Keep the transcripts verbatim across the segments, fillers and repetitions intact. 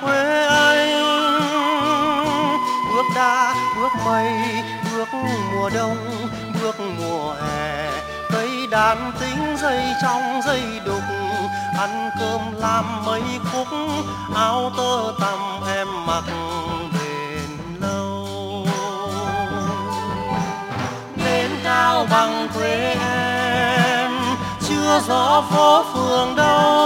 quê anh. Bước đá bước mây bước mùa đông bước mùa hè, cây đàn tính dây trong dây đục, ăn cơm làm mấy khúc, áo tơ tằm em mặc bền lâu. Đến Cao Bằng quê em chưa rõ phố phường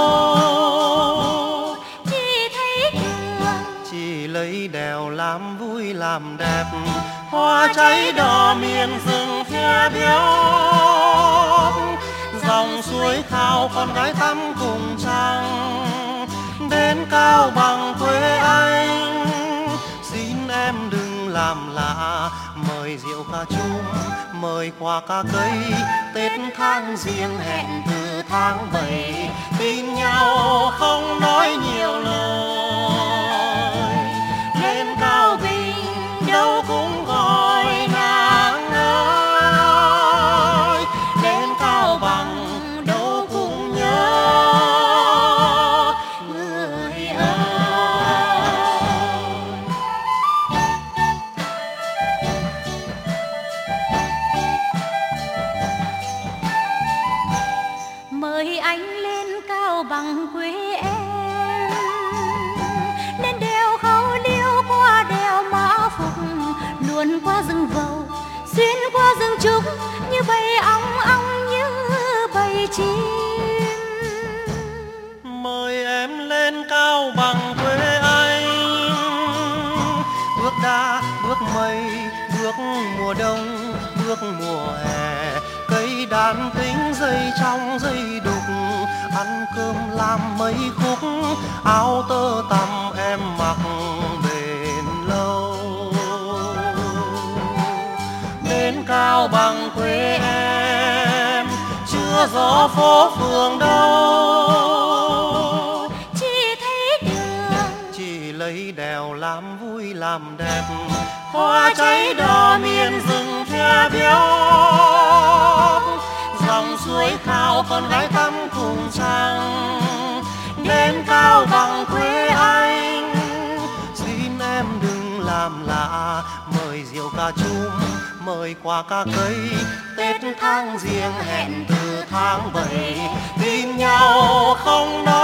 đâu, chỉ thấy đường chỉ lấy đèo làm vui làm đẹp, hoa cháy đỏ miền rừng phía biếc, dòng suối khao con gái tắm cùng trăng. Đến Cao Bằng quê anh xin em đừng làm lạ, mời rượu ca chum mời qua ca cây, Tết tháng riêng hẹn từ tháng bảy, tin nhau không nói nhiều lời. Lên Cao Bình đâu cũng gọi nàng ơi, đến Cao Bằng đâu cũng nhớ người ơi. mời anh lên Cao Bằng quê em, lên đèo Khao Liêu qua đèo Mã Phục, luồn qua rừng Vầu xuyên qua rừng Trúc, như bầy ong ong như bầy chim. Mời em lên Cao Bằng quê anh, bước đá bước mây bước mùa đông bước mùa hè, cây đàn tính dây trong dây đục, ăn cơm làm mấy khúc, áo tơ tằm em mặc bền lâu. Đến Cao Bằng quê em chưa rõ phố phường đâu, chỉ thấy đường chỉ lấy đèo làm vui làm đẹp, hoa cháy đỏ miền rừng phía biếc, dòng suối khao con gái tắm cùng trăng. Đến Cao Bằng quê anh xin em đừng làm lạ, mời rượu ca chum mời qua ca cây, Tết tháng riêng hẹn từ tháng bảy, tin nhau không nói